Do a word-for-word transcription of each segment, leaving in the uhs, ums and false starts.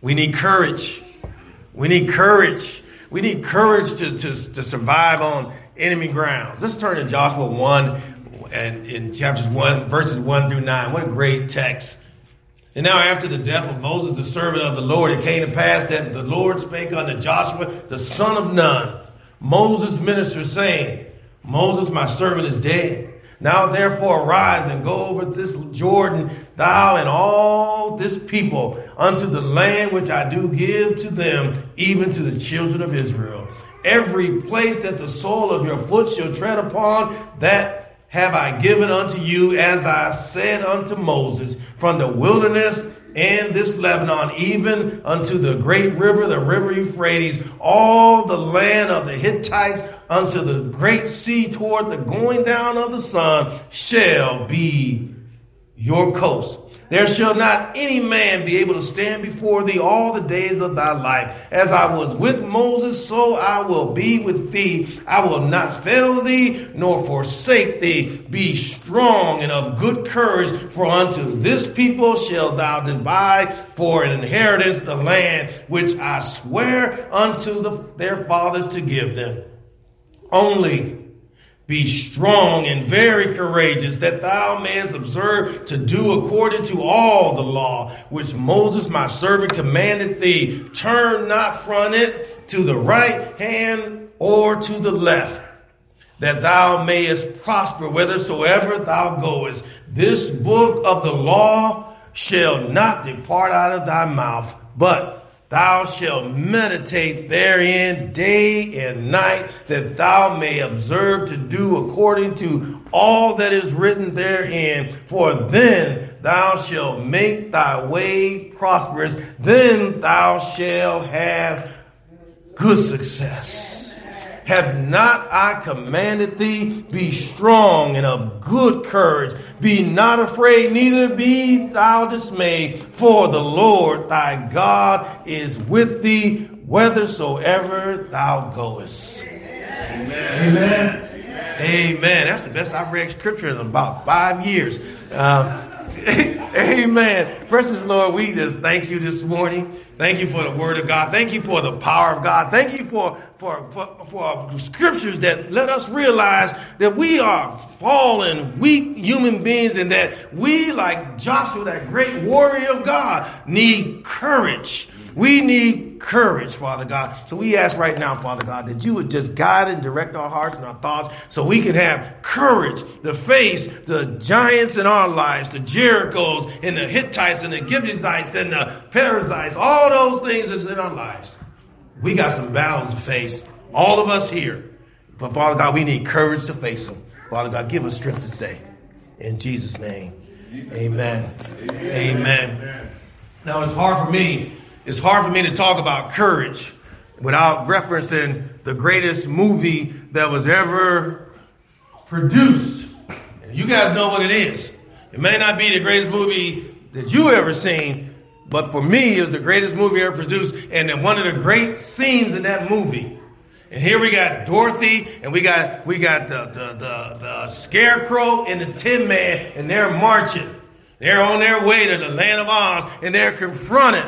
We need courage. We need courage. We need courage to, to, to survive on enemy grounds. Let's turn to Joshua one and in chapters one, verses one through nine. What a great text. And now after the death of Moses, the servant of the Lord, it came to pass that the Lord spake unto Joshua, the son of Nun, Moses' minister, saying, Moses, my servant, is dead. Now therefore arise and go over this Jordan, thou and all this people, unto the land which I do give to them, even to the children of Israel. Every place that the sole of your foot shall tread upon, that have I given unto you, as I said unto Moses, from the wilderness and this Lebanon, even unto the great river, the river Euphrates, all the land of the Hittites, unto the great sea toward the going down of the sun, shall be your coast. There shall not any man be able to stand before thee all the days of thy life. As I was with Moses, so I will be with thee. I will not fail thee, nor forsake thee. Be strong and of good courage, for unto this people shalt thou divide for an inheritance the land which I swear unto the, their fathers to give them. Only be strong and very courageous, that thou mayest observe to do according to all the law which Moses my servant commanded thee. Turn not from it to the right hand or to the left, that thou mayest prosper whithersoever thou goest. This book of the law shall not depart out of thy mouth, but thou shalt meditate therein day and night, that thou may observe to do according to all that is written therein. For then thou shalt make thy way prosperous. Then thou shalt have good success. Have not I commanded thee? Be strong and of good courage. Be not afraid, neither be thou dismayed. For the Lord thy God is with thee, whithersoever thou goest. Amen. Amen. Amen. Amen. That's the best I've read scripture in about five years. Uh, amen. Precious Lord, we just thank you this morning. Thank you for the word of God. Thank you for the power of God. Thank you for, for, for, for scriptures that let us realize that we are fallen, weak human beings, and that we, like Joshua, that great warrior of God, need courage. We need courage, Father God. So we ask right now, Father God, that you would just guide and direct our hearts and our thoughts so we can have courage to face the giants in our lives, the Jerichos and the Hittites and the Gibeonites and the Perizzites, all those things that's in our lives. We got some battles to face, all of us here. But Father God, we need courage to face them. Father God, give us strength to stay. In Jesus' name, amen. Amen. Amen. Amen. Now, it's hard for me It's hard for me to talk about courage without referencing the greatest movie that was ever produced. And you guys know what it is. It may not be the greatest movie that you ever seen, but for me, it was the greatest movie ever produced, and then one of the great scenes in that movie. And here we got Dorothy, and we got we got the the the, the Scarecrow and the Tin Man, and they're marching. They're on their way to the land of Oz, and they're confronted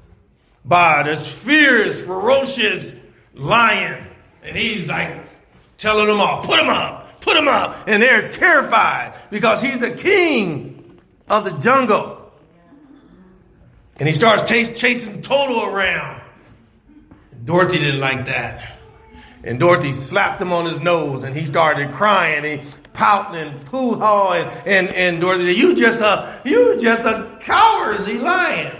by this fierce, ferocious lion. And he's like telling them all, put him up, put him up. And they're terrified because he's the king of the jungle. And he starts t- chasing Toto around. Dorothy didn't like that. And Dorothy slapped him on his nose and he started crying and pouting and poo-haw. And, and, and Dorothy said, you just a, you just a cowardly lion.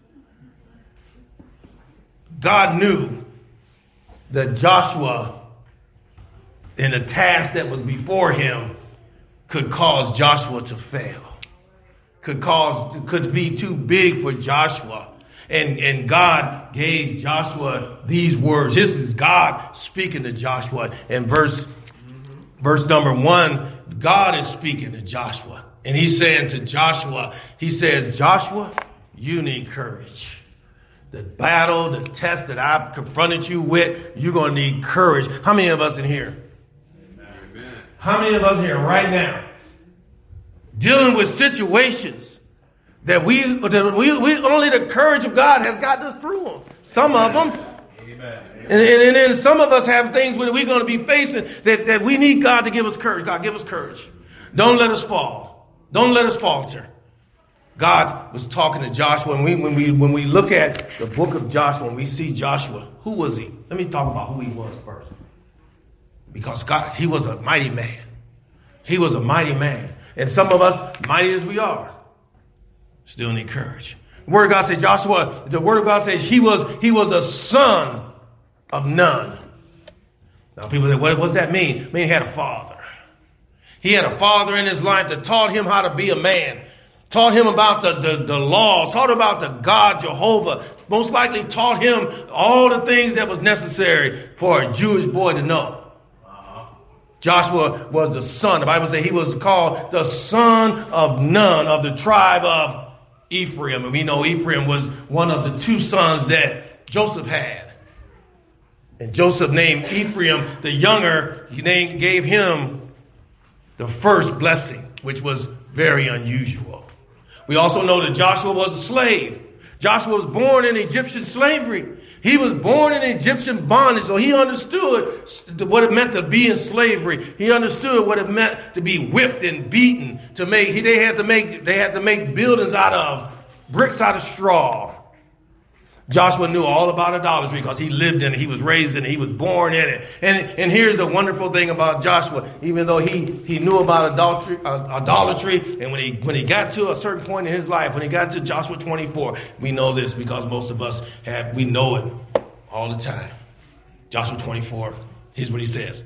God knew that Joshua, in the task that was before him, could cause Joshua to fail. Could cause, could be too big for Joshua. And, and God gave Joshua these words. This is God speaking to Joshua. In verse, verse number one, God is speaking to Joshua. And he's saying to Joshua, he says, Joshua, you need courage. The battle, the test that I've confronted you with, you're going to need courage. How many of us in here? Amen. How many of us here right now dealing with situations That we, that we, we only the courage of God has gotten us through them. Some of them. Amen. And, and, and then some of us have things that we're going to be facing that, that we need God to give us courage. God, give us courage. Don't let us fall. Don't let us falter. God was talking to Joshua, and we, when we when we look at the book of Joshua, when we see Joshua, who was he? Let me talk about who he was first. Because God, he was a mighty man. He was a mighty man. And some of us, mighty as we are, still need courage. The word of God says Joshua, the word of God says he was he was a son of none. Now people say, what does that mean? I mean, he had a father. He had a father in his life that taught him how to be a man. Taught him about the, the, the laws, taught about the God Jehovah, most likely taught him all the things that was necessary for a Jewish boy to know. Uh-huh. Joshua was the son. The Bible says he was called the son of Nun of the tribe of Ephraim. And we know Ephraim was one of the two sons that Joseph had. And Joseph named Ephraim the younger, he named, gave him the first blessing, which was very unusual. We also know that Joshua was a slave. Joshua was born in Egyptian slavery. He was born in Egyptian bondage, so he understood what it meant to be in slavery. He understood what it meant to be whipped and beaten. To make, he, they had to make, they had to make buildings out of bricks out of straw. Joshua knew all about idolatry because he lived in it. He was raised in it. He was born in it. And, and here's the wonderful thing about Joshua. Even though he, he knew about idolatry, uh, idolatry, and when he, when he got to a certain point in his life, when he got to Joshua twenty-four, we know this because most of us have, we know it all the time. Joshua twenty-four, here's what he says.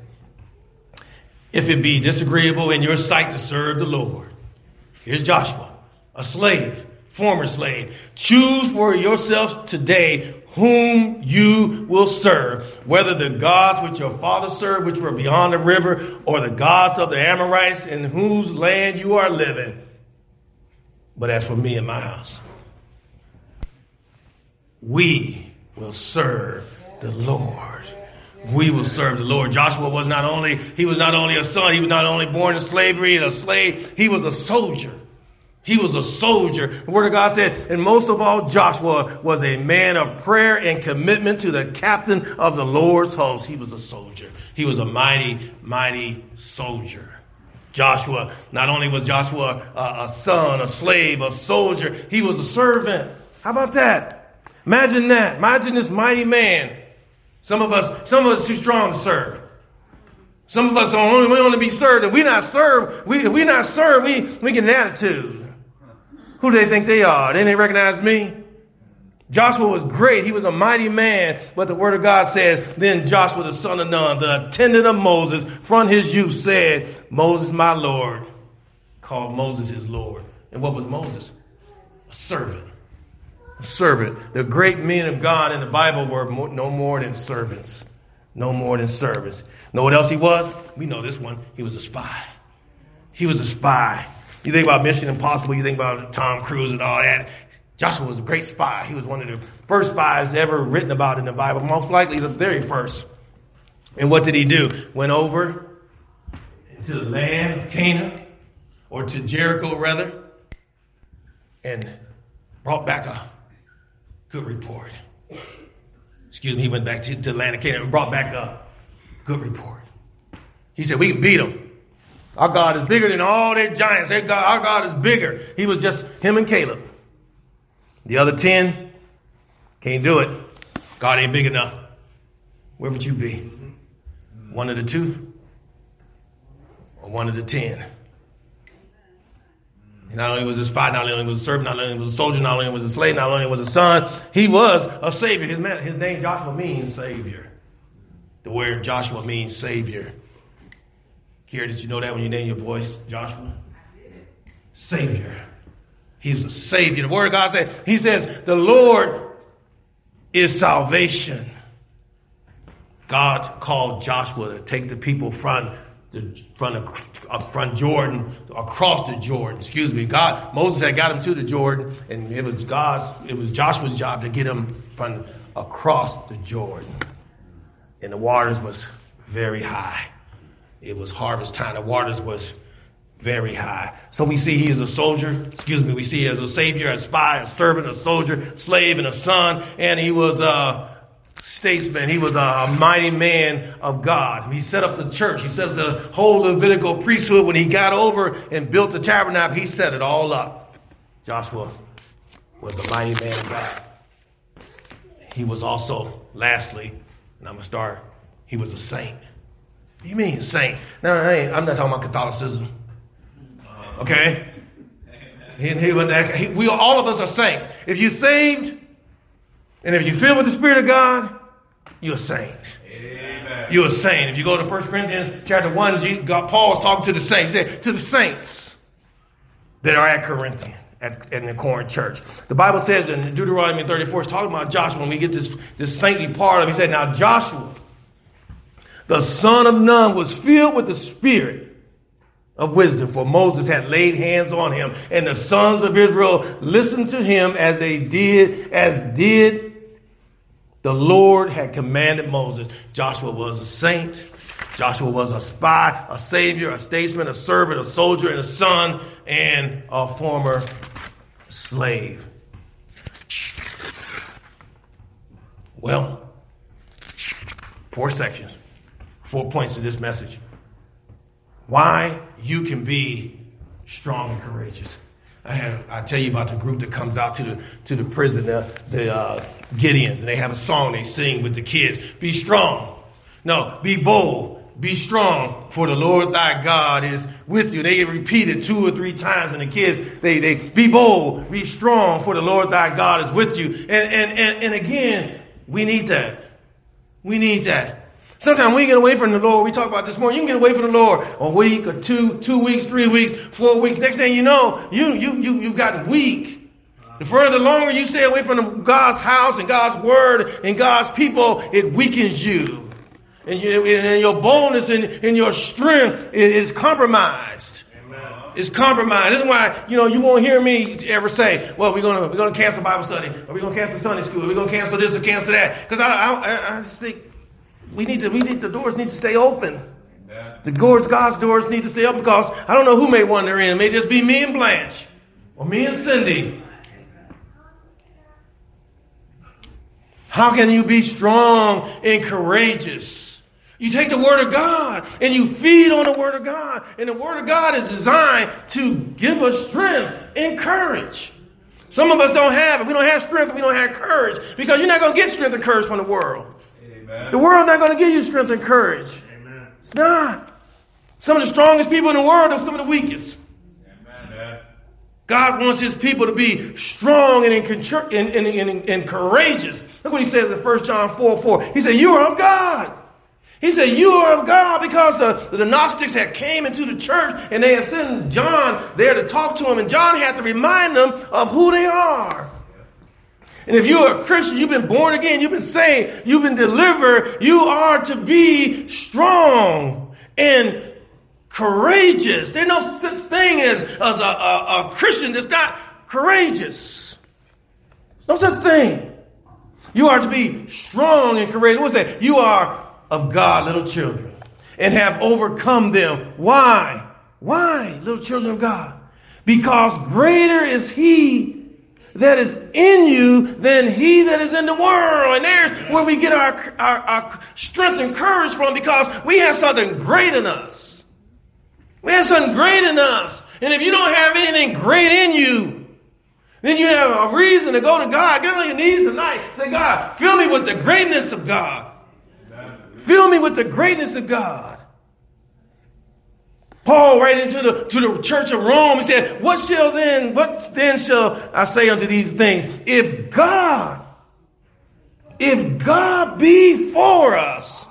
If it be disagreeable in your sight to serve the Lord. Here's Joshua, a slave. Former slave, choose for yourselves today whom you will serve, whether the gods which your fathers served, which were beyond the river, or the gods of the Amorites in whose land you are living. But as for me and my house, we will serve the Lord. We will serve the Lord. Joshua was not only, he was not only a son, he was not only born in slavery and a slave, he was a soldier. He was a soldier. The word of God said, and most of all, Joshua was a man of prayer and commitment to the captain of the Lord's host. He was a soldier. He was a mighty, mighty soldier. Joshua, not only was Joshua a, a son, a slave, a soldier, he was a servant. How about that? Imagine that. Imagine this mighty man. Some of us, some of us too strong to serve. Some of us only, we only be served. If we not served, we, if we not served, we, we get an attitude. Who do they think they are? They didn't recognize me. Joshua was great. He was a mighty man. But the word of God says, then Joshua, the son of Nun, the attendant of Moses, from his youth said, Moses, my Lord, called Moses his Lord. And what was Moses? A servant. A servant. The great men of God in the Bible were no more than servants. No more than servants. Know what else he was? We know this one. He was a spy. He was a spy. You think about Mission Impossible, you think about Tom Cruise and all that. Joshua was a great spy. He was one of the first spies ever written about in the Bible, most likely the very first. And what did he do? Went over to the land of Canaan, or to Jericho rather, and brought back a good report. Excuse me, he went back to, to the land of Canaan and brought back a good report. He said, we can beat them. Our God is bigger than all their giants. Their God, our God is bigger. He was just him and Caleb. The other ten can't do it. God ain't big enough. Where would you be? One of the two? Or one of the ten? He not only was a spy, not only was a servant, not only was a soldier, not only was a slave, not only was a son, he was a savior. His, man, his name Joshua means savior. The word Joshua means savior. Kiera, did you know that when you name your boy Joshua? Savior. He's a savior. The word of God says, he says, the Lord is salvation. God called Joshua to take the people from the from, the, from Jordan, across the Jordan. Excuse me. God, Moses had got him to the Jordan, and it was God's, it was Joshua's job to get him from across the Jordan. And the waters was very high. It was harvest time. The waters was very high. So we see he is a soldier, excuse me, we see he is a savior, a spy, a servant, a soldier, slave, and a son. And he was a statesman. He was a mighty man of God. He set up the church. He set up the whole Levitical priesthood. When he got over and built the tabernacle, he set it all up. Joshua was a mighty man of God. He was also, lastly, and I'm going to start, he was a saint. What do you mean, saint? No, I ain't, I'm not talking about Catholicism. Okay? He, he, he, we all of us are saints. If you're saved, and if you're filled with the Spirit of God, you're a saint. Amen. You're a saint. If you go to First Corinthians chapter one, God, Paul was talking to the saints. He said, to the saints that are at Corinth, at, in the Corinth church. The Bible says in Deuteronomy thirty-four, it's talking about Joshua. When we get this, this saintly part of it, he said, now Joshua, the son of Nun, was filled with the Spirit of wisdom, for Moses had laid hands on him, and the sons of Israel listened to him as they did, as did the Lord had commanded Moses. Joshua was a saint. Joshua was a spy, a savior, a statesman, a servant, a soldier, and a son, and a former slave. Well, four sections, four points to this message. Why you can be strong and courageous. I have, I tell you about the group that comes out to the to the prison, the, the uh, Gideons, and they have a song they sing with the kids. Be strong. No, be bold. Be strong, for the Lord thy God is with you. They repeat it two or three times, and the kids, they, they be bold, be strong, for the Lord thy God is with you. And, and, and, and again, we need that. We need that. Sometimes we get away from the Lord. We talked about this morning. You can get away from the Lord a week or two, two weeks, three weeks, four weeks. Next thing you know, you you you you got weak. The further longer you stay away from the, God's house and God's word and God's people, it weakens you, and, you, and your boldness and, and your strength is compromised. Amen. It's compromised. This is why you know you won't hear me ever say, "Well, we're gonna we're gonna cancel Bible study, or we're gonna cancel Sunday school, or we're gonna cancel this or cancel that," because I, I I just think. We need to, we need, the doors need to stay open. Amen. The doors, God's doors need to stay open, because I don't know who may wander in. It may just be me and Blanche, or me and Cindy. How can you be strong and courageous? You take the word of God and you feed on the word of God. And the word of God is designed to give us strength and courage. Some of us don't have it. We don't have strength. We don't have courage, because you're not going to get strength and courage from the world. The world's not going to give you strength and courage. Amen. It's not. Some of the strongest people in the world are some of the weakest. Amen. God wants his people to be strong and, and, and, and, and courageous. Look what he says in First John four four. He said, you are of God. He said, you are of God, because the, the Gnostics had came into the church and they had sent John there to talk to him. And John had to remind them of who they are. And if you're a Christian, you've been born again, you've been saved, you've been delivered, you are to be strong and courageous. There's no such thing as, as a, a, a Christian that's not courageous. There's no such thing. You are to be strong and courageous. What's that? You are of God, little children, and have overcome them. Why? Why, little children of God? Because greater is he that is in you than he that is in the world. And there's where we get our, our, our strength and courage from, because we have something great in us. We have something great in us. And if you don't have anything great in you, then you have a reason to go to God. Get on your knees tonight. Say, God, fill me with the greatness of God. Fill me with the greatness of God. Paul, right into the to the church of Rome, he said, what shall then, what then shall I say unto these things? If God, if God be for us,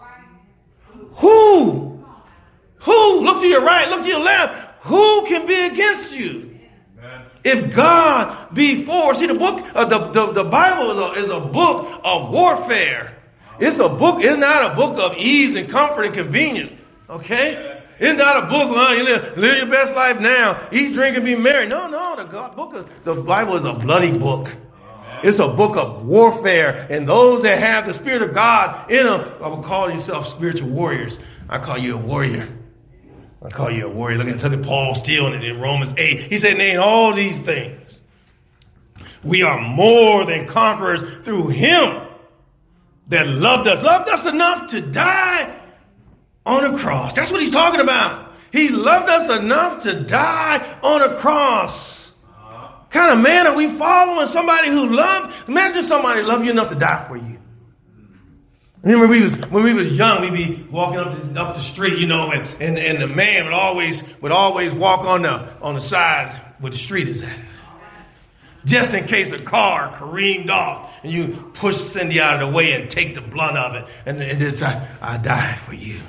who, who, look to your right, look to your left, who can be against you? Amen. If God be for us. See, the book, uh, the, the, the Bible is a, is a book of warfare. It's a book, it's not a book of ease and comfort and convenience. Okay? It's not a book, huh? You live, live your best life now. Eat, drink, and be merry. No, no. The God, book of, the Bible is a bloody book. Amen. It's a book of warfare. And those that have the Spirit of God in them, I would call yourself spiritual warriors. I call you a warrior. I call you a warrior. Look at, look at Paul stealing it in Romans eight. He said, nay, in all these things, we are more than conquerors through him that loved us. Loved us enough to die on a cross. That's what he's talking about. He loved us enough to die on a cross. What kind of man are we following? Somebody who loved? Imagine somebody loved you enough to die for you. Remember, we was when we was young, we'd be walking up the, up the street, you know, and, and, and the man would always would always walk on the on the side where the street is at, just in case a car careened off and you push Cindy out of the way and take the blunt of it, and, and this I, I die for you.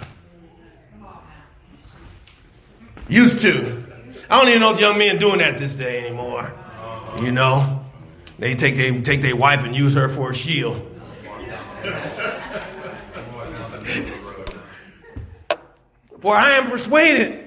Used to, I don't even know if young men doing that this day anymore. You know, they take they take their wife and use her for a shield. For I am persuaded.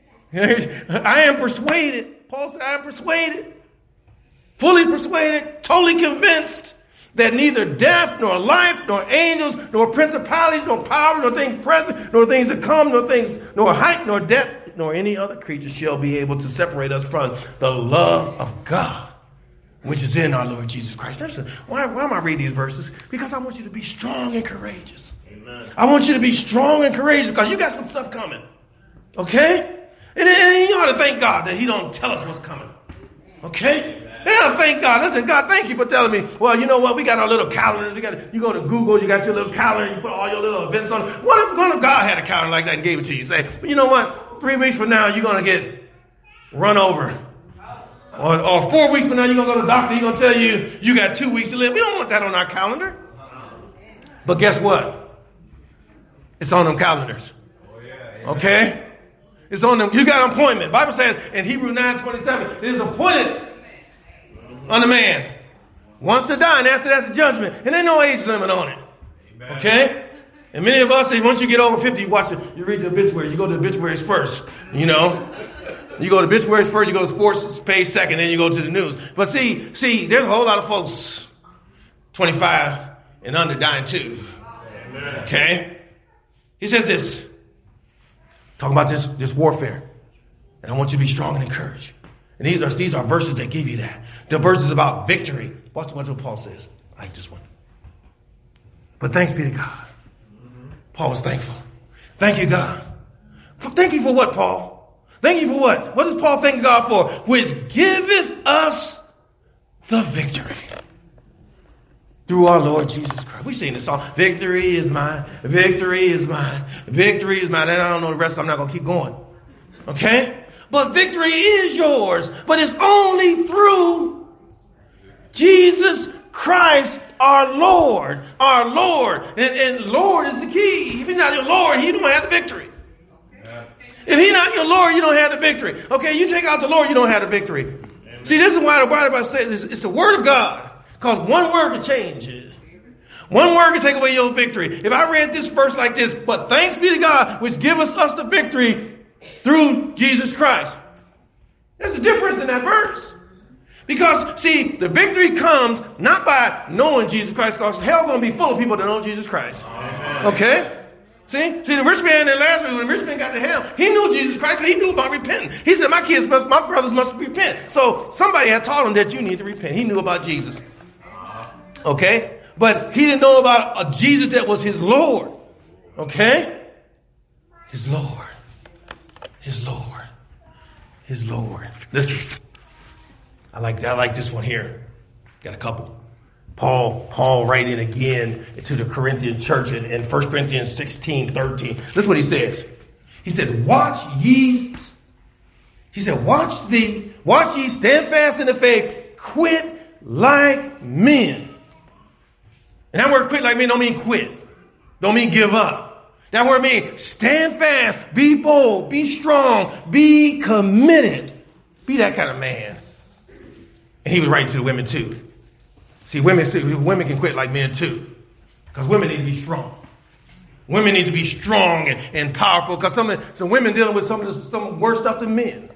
I am persuaded. Paul said, I am persuaded. Fully persuaded. Totally convinced that neither death, nor life, nor angels, nor principalities, nor powers, nor things present, nor things to come, nor things, nor height, nor depth, nor any other creature shall be able to separate us from the love of God, which is in our Lord Jesus Christ. Listen, why, why am I reading these verses? Because I want you to be strong and courageous. Amen. I want you to be strong and courageous because you got some stuff coming. Okay? And, and you ought to thank God that he don't tell us what's coming. Okay? You ought to thank God. Listen, God, thank you for telling me, well, you know what? We got our little calendars. You got, you go to Google, you got your little calendar, you put all your little events on it. What if, what if God had a calendar like that and gave it to you? Say, well, you know what? Three weeks from now, you're going to get run over. Or, or four weeks from now, you're going to go to the doctor. He's going to tell you, you got two weeks to live. We don't want that on our calendar. But guess what? It's on them calendars. Okay? It's on them. You got an appointment. The Bible says in Hebrews nine twenty-seven, it is appointed on a man once to die, and after that's the judgment. And there's no age limit on it. Okay? And many of us say once you get over fifty, you watch it, you read the obituaries. You go to the obituaries first. You know? You go to obituaries first, you go to sports page second, then you go to the news. But see, see, there's a whole lot of folks twenty-five and under dying too. Okay? He says this, talking about this, this warfare. And I want you to be strong and encouraged. And these are these are verses that give you that. The verses about victory. Watch what Paul says. I like this one. But thanks be to God. Paul was thankful. Thank you, God. For, thank you for what, Paul? Thank you for what? What does Paul thank God for? Which giveth us the victory through our Lord Jesus Christ. We sing this song, victory is mine, victory is mine, victory is mine. And I don't know the rest, so I'm not going to keep going. Okay? But victory is yours, but it's only through Jesus Christ, our Lord, our Lord. And, and Lord is the key. If he's not your Lord, he don't have the victory. If he's not your Lord, you don't have the victory. Okay, you take out the Lord, you don't have the victory. Amen. See, this is why the Bible says it's the word of God. Because one word can change it. One word can take away your victory. If I read this verse like this, but thanks be to God, which giveth us the victory through Jesus Christ. There's a difference in that verse. Because, see, the victory comes not by knowing Jesus Christ, because hell going to be full of people that know Jesus Christ. Amen. Okay? See, see, the rich man in Lazarus, when the rich man got to hell, he knew Jesus Christ because he knew about repenting. He said, my kids must, my brothers must repent. So somebody had taught him that you need to repent. He knew about Jesus. Okay? But he didn't know about a Jesus that was his Lord. Okay? His Lord. His Lord. His Lord. Listen. I like I like this one here. Got a couple. Paul, Paul writing again to the Corinthian church in, in First Corinthians sixteen, thirteen. This is what he says. He said, watch ye. He said, watch thee, watch ye, stand fast in the faith, quit like men. And that word quit like men don't mean quit. Don't mean give up. That word means stand fast, be bold, be strong, be committed. Be that kind of man. And he was writing to the women too. See, women, see, women can quit like men too. Because women need to be strong. Women need to be strong and, and powerful. Because some, some women dealing with some of the, some worse stuff than men.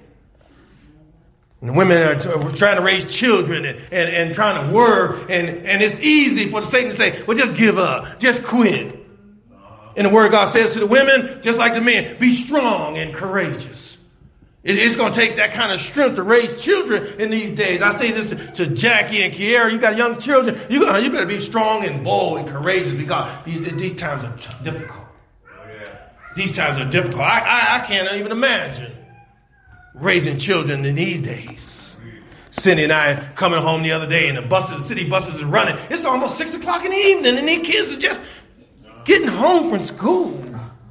And women are t- trying to raise children and, and, and trying to work. And, and it's easy for Satan to say, well, just give up. Just quit. And the word of God says to the women, just like the men, be strong and courageous. It's going to take that kind of strength to raise children in these days. I say this to Jackie and Kiera. You got young children. You, you better be strong and bold and courageous because these, these times are difficult. These times are difficult. I, I, I can't even imagine raising children in these days. Cindy and I coming home the other day and the buses, the city buses is running. It's almost six o'clock in the evening and these kids are just getting home from school.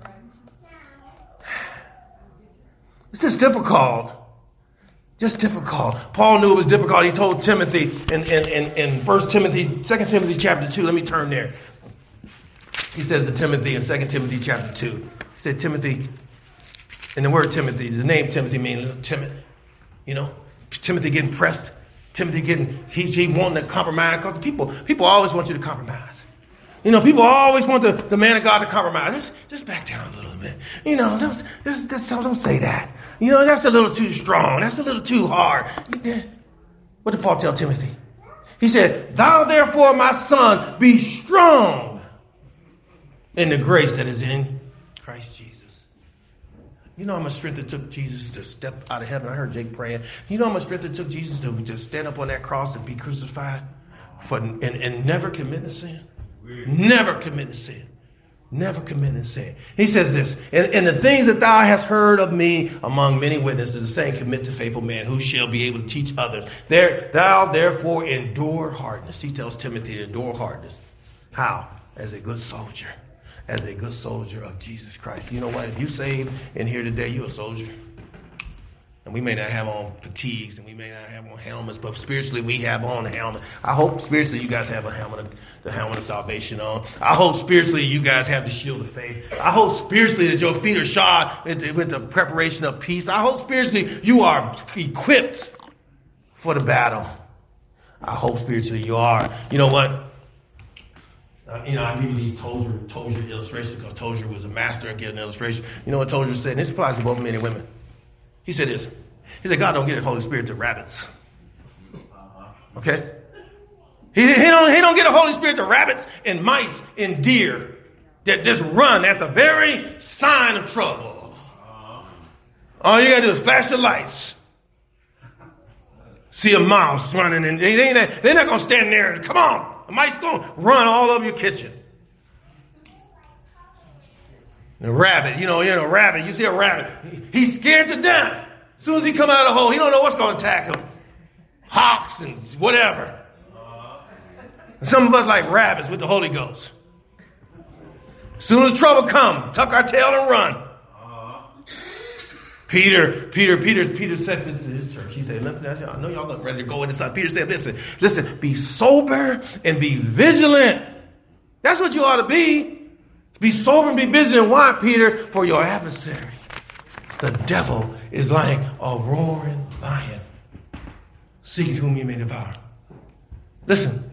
It's just difficult. Just difficult. Paul knew it was difficult. He told Timothy in, in, in, in First Timothy, Second Timothy chapter two. Let me turn there. He says to Timothy in Second Timothy chapter two. He said, Timothy, and the word Timothy, the name Timothy means timid. You know, Timothy getting pressed. Timothy getting, he's he wanting to compromise. Because people, people always want you to compromise. You know, people always want the, the man of God to compromise. Just, just back down a little bit. You know, don't, just, just, don't say that. You know, that's a little too strong. That's a little too hard. What did Paul tell Timothy? He said, thou therefore, my son, be strong in the grace that is in Christ Jesus. You know how much strength it took Jesus to step out of heaven? I heard Jake praying. You know how much strength it took Jesus to just stand up on that cross and be crucified for and, and never commit a sin? Never commit a sin. Never commit a sin. He says this, and, and the things that thou hast heard of me among many witnesses, the same commit to faithful man who shall be able to teach others. There, thou therefore endure hardness. He tells Timothy to endure hardness. How? As a good soldier. As a good soldier of Jesus Christ. You know what? If you saved in here today, you're a soldier. And we may not have on fatigues and we may not have on helmets, but spiritually we have on a helmet. I hope spiritually you guys have a helmet, the helmet of salvation on. I hope spiritually you guys have the shield of faith. I hope spiritually that your feet are shod with the, with the preparation of peace. I hope spiritually you are equipped for the battle. I hope spiritually you are. You know what? Uh, you know, I give you these Tozer, Tozer illustrations because Tozer was a master at getting an illustration. You know what Tozer said? And this applies to both men and women. He said this. He said, God don't give the Holy Spirit to rabbits. Okay? He, he don't, he don't get the Holy Spirit to rabbits and mice and deer that just run at the very sign of trouble. All you got to do is flash the lights. See a mouse running and they ain't, they're not going to stand there and come on. The mice going to run all over your kitchen. The rabbit, you know, you know, rabbit, you see a rabbit, he's scared to death. As soon as he come out of the hole, he don't know what's going to attack him. Hawks and whatever. And some of us like rabbits with the Holy Ghost. As soon as trouble come, tuck our tail and run. Peter, Peter, Peter, Peter said this to his church. He said, I know y'all not ready to go inside. Peter said, listen, listen, be sober and be vigilant. That's what you ought to be. Be sober and be vigilant. Why, Peter? For your adversary, the devil, is like a roaring lion, seeking whom you may devour. Listen,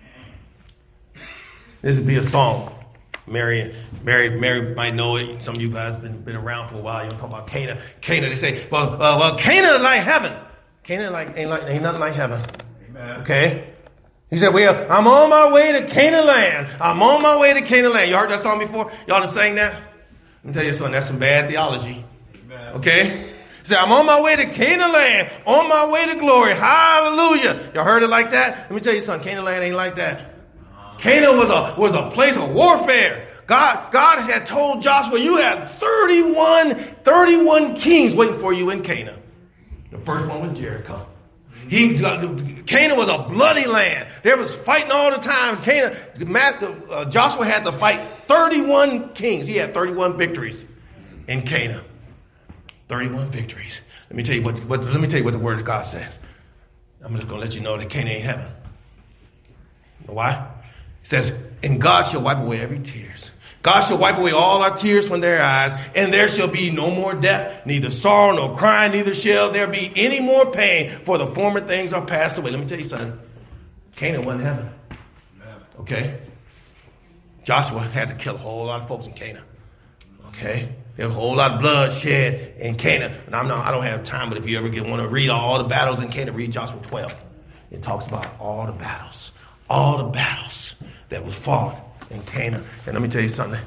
this would be a song. Mary, Mary, Mary might know it. Some of you guys have been, been around for a while. You talk about Cana. Cana, they say, well, uh, well, Cana is like heaven. Cana like, ain't, like, ain't nothing like heaven. Amen. Okay? He said, well, I'm on my way to Canaan land. I'm on my way to Canaan land. You heard that song before? Y'all done sang that? Let me tell you something. That's some bad theology. Amen. Okay? He said, I'm on my way to Canaan land. On my way to glory. Hallelujah. Y'all heard it like that? Let me tell you something. Canaan land ain't like that. Canaan was a, was a place of warfare. God, God had told Joshua, you have thirty-one, thirty-one kings waiting for you in Canaan. The first one was Jericho. He, Canaan was a bloody land. There was fighting all the time. Canaan, uh, Joshua had to fight thirty-one kings. He had thirty-one victories in Canaan. thirty-one victories. Let me tell you what, what let me tell you what the word of God says. I'm just going to let you know that Canaan ain't heaven. You know why? It says, and God shall wipe away every tears. God shall wipe away all our tears from their eyes, and there shall be no more death, neither sorrow nor crying, neither shall there be any more pain, for the former things are passed away. Let me tell you something. Canaan wasn't heaven. Okay? Joshua had to kill a whole lot of folks in Canaan. Okay? There was a whole lot of blood shed in Canaan. And I'm not, I don't have time, but if you ever get, want to read all the battles in Canaan, read Joshua twelve. It talks about all the battles. All the battles that was fought in Canaan. And let me tell you something.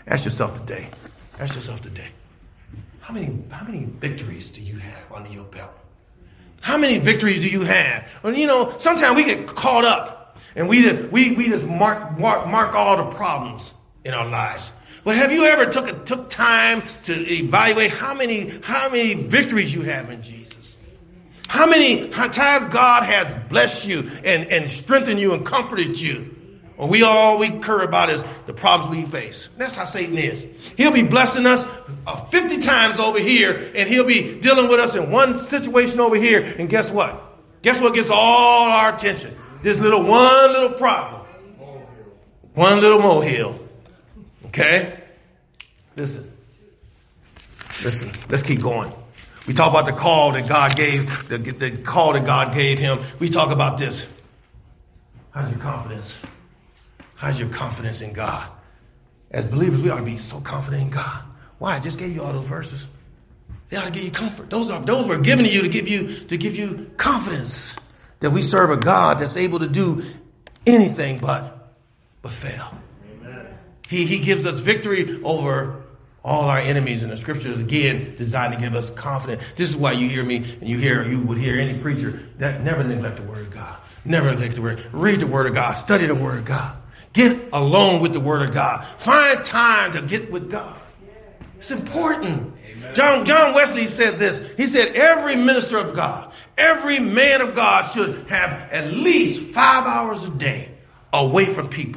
Ask yourself today. Ask yourself today. How many, how many victories do you have under your belt? How many victories do you have? Well, you know, sometimes we get caught up and we, we, we just mark, mark, mark all the problems in our lives. But have you ever took, a, took time to evaluate how many, how many victories you have in Jesus? How many times God has blessed you and, and strengthened you and comforted you? Well, we all we care about is the problems we face. That's how Satan is. He'll be blessing us uh, fifty times over here, and he'll be dealing with us in one situation over here. And guess what? Guess what gets all our attention? This little one little problem. One little molehill. Okay? Listen. Listen. Let's keep going. We talk about the call that God gave, the, the call that God gave him. We talk about this. How's your confidence? How's your confidence in God? As believers, we ought to be so confident in God. Why? I just gave you all those verses. They ought to give you comfort. Those are those were given to you to give you to give you confidence that we serve a God that's able to do anything but but fail. Amen. He he gives us victory over all our enemies, and the scriptures again designed to give us confidence. This is why you hear me and you hear you would hear any preacher that never neglect the word of God. Never neglect the word. Read the word of God. Study the word of God. Get alone with the word of God. Find time to get with God. It's important. Amen. John, John Wesley said this. He said every minister of God, every man of God should have at least five hours a day away from people.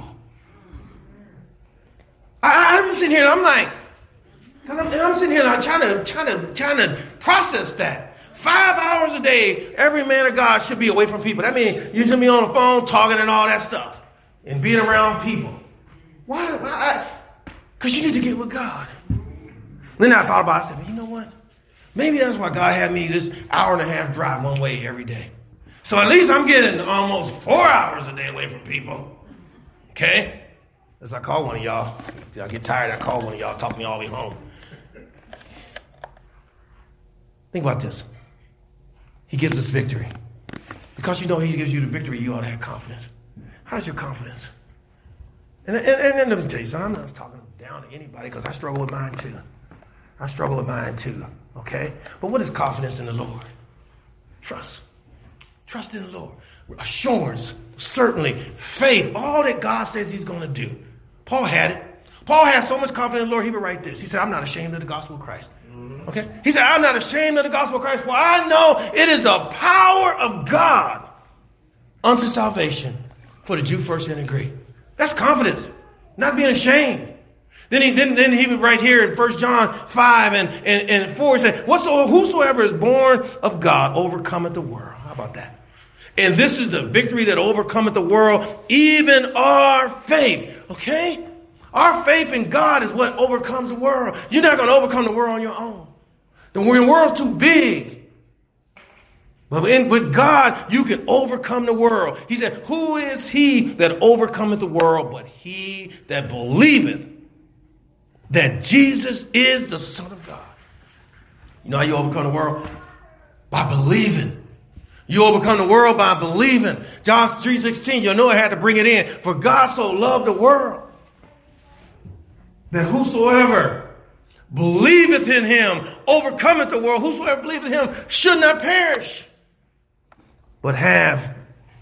I, I'm sitting here and I'm like, because I'm, I'm sitting here and I'm trying to, trying to, trying to process that. Five hours a day, every man of God should be away from people. That means you should be on the phone talking and all that stuff. And being around people. Why? Why? Because you need to get with God. Then I thought about it. I said, well, you know what? Maybe that's why God had me this hour and a half drive one way every day. So at least I'm getting almost four hours a day away from people. Okay? As I call one of y'all. I get tired, I call one of y'all, talk me all the way home. Think about this. He gives us victory. Because you know he gives you the victory, you ought to have confidence. How's your confidence? And, and, and, and let me tell you something. I'm not talking down to anybody because I struggle with mine too. I struggle with mine too. Okay? But what is confidence in the Lord? Trust. Trust in the Lord. Assurance. Certainly. Faith. All that God says he's going to do. Paul had it. Paul had so much confidence in the Lord, he would write this. He said, I'm not ashamed of the gospel of Christ. Okay? He said, I'm not ashamed of the gospel of Christ, for I know it is the power of God unto salvation. For the Jew first and the Greek. That's confidence. Not being ashamed. Then he then, then he would write here in First John five and, and, and four, he said, Whatsoever, whosoever is born of God overcometh the world. How about that? And this is the victory that overcometh the world, even our faith. Okay? Our faith in God is what overcomes the world. You're not going to overcome the world on your own. The world's too big. But in, with God, you can overcome the world. He said, who is he that overcometh the world but he that believeth that Jesus is the Son of God? You know how you overcome the world? By believing. You overcome the world by believing. John three sixteen, you know I had to bring it in. For God so loved the world that whosoever believeth in him overcometh the world. Whosoever believeth in him should not perish, but have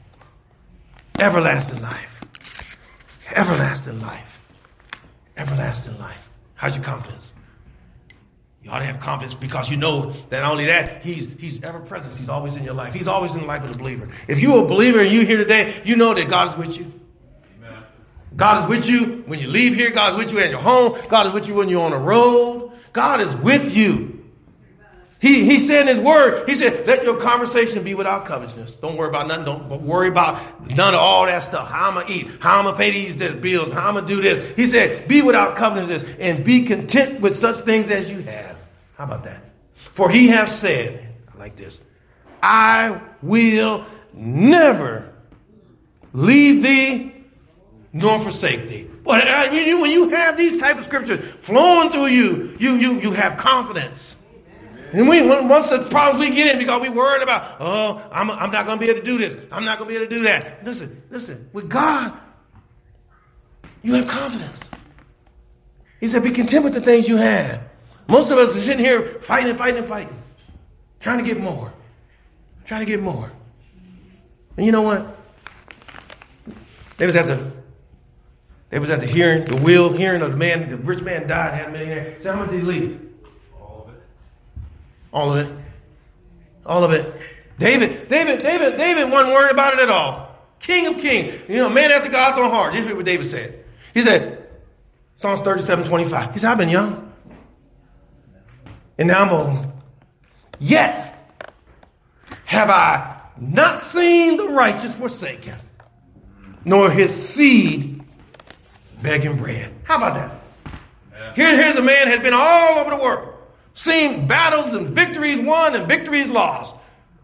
everlasting life. Everlasting life. Everlasting life. How's your confidence? You ought to have confidence because you know that not only that, he's he's ever present. He's always in your life. He's always in the life of the believer. If you're a believer and you're here today, you know that God is with you. Amen. God is with you when you leave here. God is with you at your home. God is with you when you're on the road. God is with you. He, he said in his word, he said, let your conversation be without covetousness. Don't worry about nothing. Don't worry about none of all that stuff. How I'm going to eat, how I'm going to pay these bills, how I'm going to do this. He said, be without covetousness and be content with such things as you have. How about that? For he hath said, I like this, I will never leave thee nor forsake thee. Well, when you, when you have these type of scriptures flowing through you, you, you, you have confidence. And we, once the problems we get in because we worried about, oh, I'm, I'm not going to be able to do this. I'm not going to be able to do that. Listen, listen, with God, you have confidence. He said, be content with the things you have. Most of us are sitting here fighting and fighting and fighting. Trying to get more. Trying to get more. And you know what? They was at the, they was at the hearing, the will hearing of the man, the rich man died, had a millionaire. So how much did he leave? All of it. All of it. All of it. David, David, David, David wasn't worried about it at all. King of kings. You know, man after God's own heart. This is what David said. He said, Psalms thirty-seven twenty-five. He said, I've been young. And now I'm old. Yet have I not seen the righteous forsaken, nor his seed begging bread. How about that? Yeah. Here, here's a man has been all over the world, seen battles and victories won and victories lost.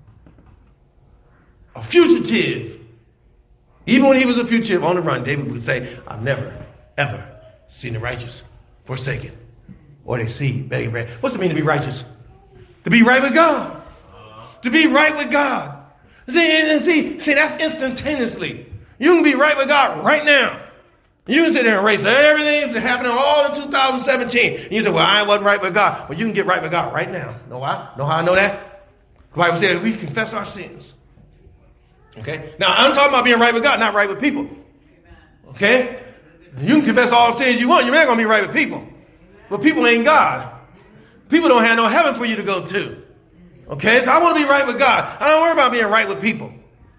A fugitive. Even when he was a fugitive on the run, David would say, I've never, ever seen the righteous forsaken, or their seed begging bread. What's it mean to be righteous? To be right with God. To be right with God. See, and see, see, that's instantaneously. You can be right with God right now. You can sit there and erase everything that's happening all in two thousand seventeen. And you say, well, I wasn't right with God. Well, you can get right with God right now. Know why? Know how I know that? The Bible says we confess our sins. Okay? Now, I'm talking about being right with God, not right with people. Okay? You can confess all the sins you want. You're not going to be right with people. But people ain't God. People don't have no heaven for you to go to. Okay? So I want to be right with God. I don't worry about being right with people.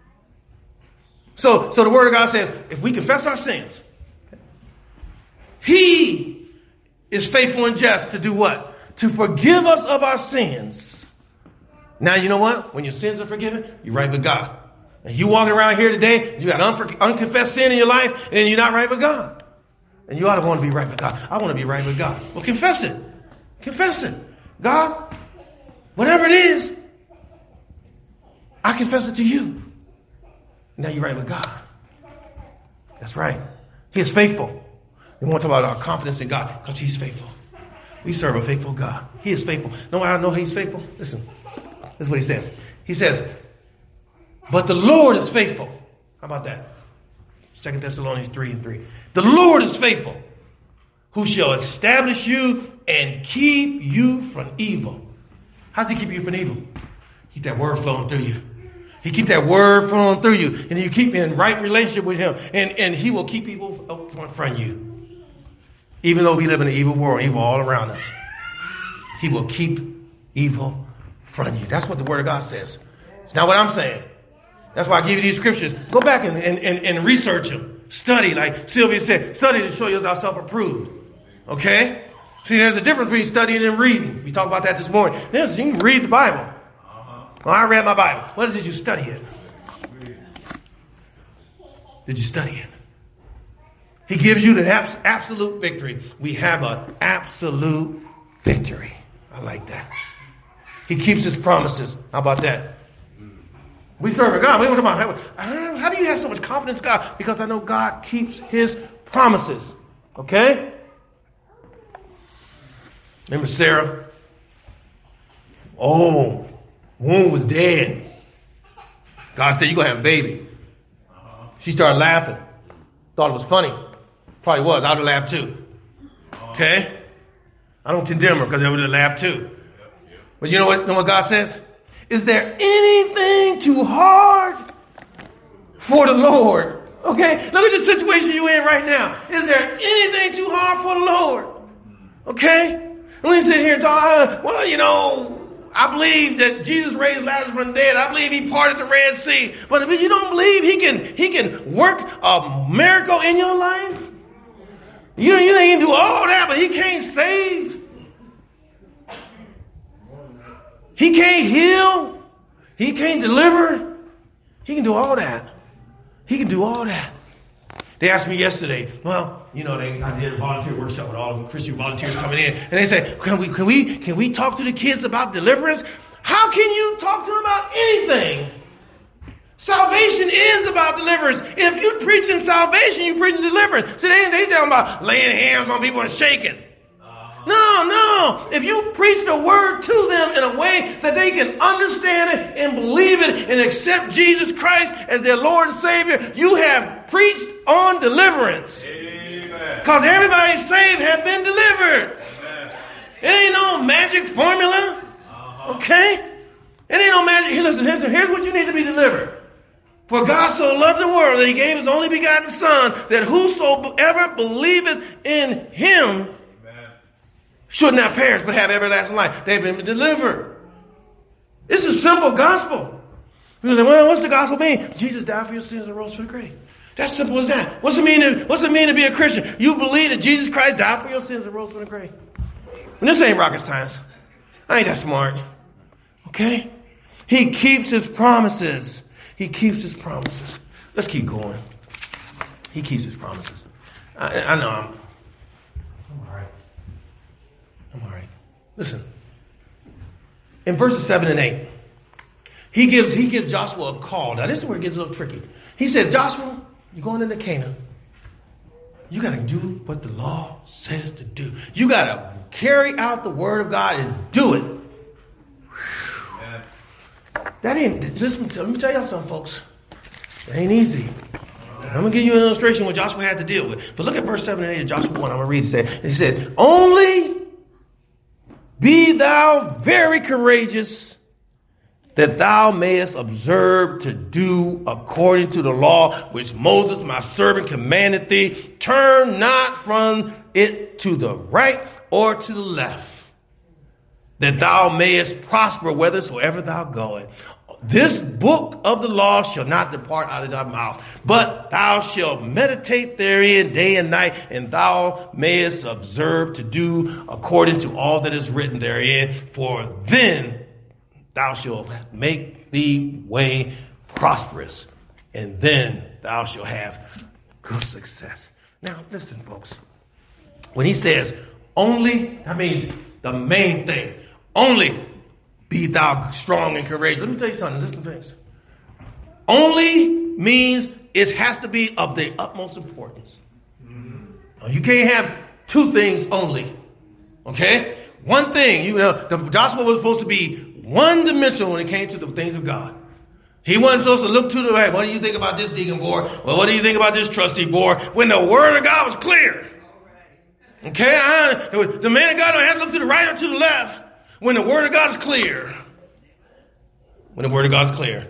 So, so the word of God says, if we confess our sins, he is faithful and just to do what? To forgive us of our sins. Now, you know what? When your sins are forgiven, you're right with God. And you walking around here today, you got unfor- unconfessed sin in your life, and you're not right with God. And you ought to want to be right with God. I want to be right with God. Well, confess it. Confess it. God, whatever it is, I confess it to you. Now you're right with God. That's right. He is faithful. We want to talk about our confidence in God because he's faithful. We serve a faithful God. He is faithful. Know how I know he's faithful? Listen. This is what he says. He says, but the Lord is faithful. How about that? Second Thessalonians three and three. The Lord is faithful, who shall establish you and keep you from evil. How does he keep you from evil? Keep that word flowing through you. He keep that word flowing through you. And you keep in right relationship with him. And, and he will keep evil from you. Even though we live in an evil world, evil all around us. He will keep evil from you. That's what the word of God says. It's not what I'm saying. That's why I give you these scriptures. Go back and, and, and, and research them. Study, like Sylvia said. Study to show you thyself approved. Okay? See, there's a difference between studying and reading. We talked about that this morning. Yes, you can read the Bible. Uh-huh. Well, I read my Bible. What did you study it? Did you study it? He gives you the abs- absolute victory. We have an absolute victory. I like that. He keeps his promises. How about that? We serve a God. We don't talk about how, how do you have so much confidence in God? Because I know God keeps his promises. Okay? Remember Sarah? Oh, womb was dead. God said, you're going to have a baby. She started laughing. Thought it was funny. Probably was. I would have laughed too. Okay? I don't condemn her because I would have laughed too. But you know what, you know what God says? Is there anything too hard for the Lord? Okay? Look at the situation you're in right now. Is there anything too hard for the Lord? Okay? And we sit here and talk, well, you know, I believe that Jesus raised Lazarus from the dead. I believe he parted the Red Sea. But if you don't believe he can, he can work a miracle in your life, you know, you can do all that, but he can't save. He can't heal. He can't deliver. He can do all that. He can do all that. They asked me yesterday, well, you know, they, I did a volunteer workshop with all of the Christian volunteers coming in. And they said, can we, can we, can we talk to the kids about deliverance? How can you talk to them about anything? Salvation is about deliverance. If you preaching salvation, you preaching deliverance. See, they, they talking about laying hands on people and shaking. No, no. If you preach the word to them in a way that they can understand it and believe it and accept Jesus Christ as their Lord and Savior, you have preached on deliverance. Amen. Because everybody saved have been delivered. It ain't no magic formula. Okay? It ain't no magic. Hey, listen, here's, here's what you need to be delivered. For God so loved the world that he gave his only begotten Son, that whosoever believeth in him should not perish but have everlasting life. They've been delivered. It's a simple gospel. People say, well, what's the gospel mean? Jesus died for your sins and rose from the grave. That's simple as that. What's it mean to, what's it mean to be a Christian? You believe that Jesus Christ died for your sins and rose from the grave. And this ain't rocket science. I ain't that smart. Okay? He keeps his promises. He keeps his promises. Let's keep going. He keeps his promises. I, I know I'm, I'm all right. I'm all right. Listen. In verses seven and eight, he gives, he gives Joshua a call. Now, this is where it gets a little tricky. He said, Joshua, you're going into Canaan. You got to do what the law says to do. You got to carry out the word of God and do it. Yeah. That ain't, listen, let me tell y'all something, folks. It ain't easy. I'm going to give you an illustration of what Joshua had to deal with. But look at verse seven and eight of Joshua one. I'm going to read it. Say, he said, only be thou very courageous, that thou mayest observe to do according to the law which Moses my servant commanded thee. Turn not from it to the right or to the left, that thou mayest prosper whithersoever thou goest. This book of the law shall not depart out of thy mouth, but thou shalt meditate therein day and night, and thou mayest observe to do according to all that is written therein. For then thou shalt make thee way prosperous, and then thou shalt have good success. Now, listen, folks. When he says only, that means the main thing. Only be thou strong and courageous. Let me tell you something. Listen to this. Only means it has to be of the utmost importance. Mm-hmm. You can't have two things only. Okay? One thing. You know, the gospel was supposed to be one dimensional when it came to the things of God. He wasn't supposed to look to the right. What do you think about this deacon board? Well, what do you think about this trustee board? When the word of God was clear. Okay? I, the man of God don't have to look to the right or to the left. When the word of God is clear. When the word of God is clear.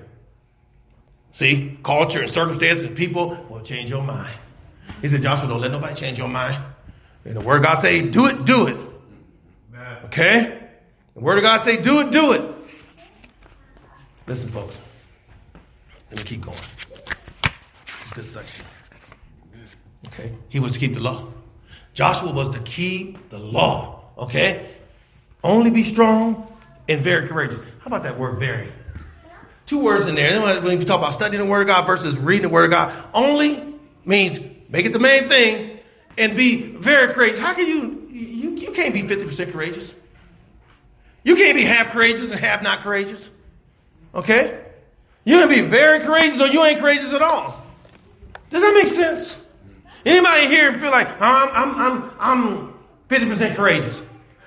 See, culture and circumstances and people will change your mind. He said, Joshua, don't let nobody change your mind. And the word of God say, do it, do it. Okay? The word of God say, do it, do it. Listen, folks. Let me keep going. It's a good section. Okay? He was to keep the law. Joshua was to keep the law. Okay? Only be strong and very courageous. How about that word very? Two words in there. When you talk about studying the word of God versus reading the word of God, only means make it the main thing and be very courageous. How can you, you, you can't be fifty percent courageous. You can't be half courageous and half not courageous. Okay? You can be very courageous or you ain't courageous at all. Does that make sense? Anybody here feel like I'm, I'm, I'm, I'm fifty percent courageous?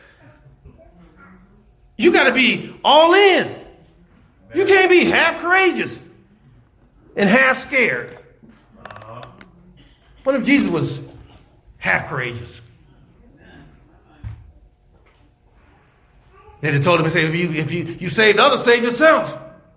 You got to be all in. You can't be half courageous and half scared. What if Jesus was half courageous? They'd have told him, if you, if you, you saved others, save yourself.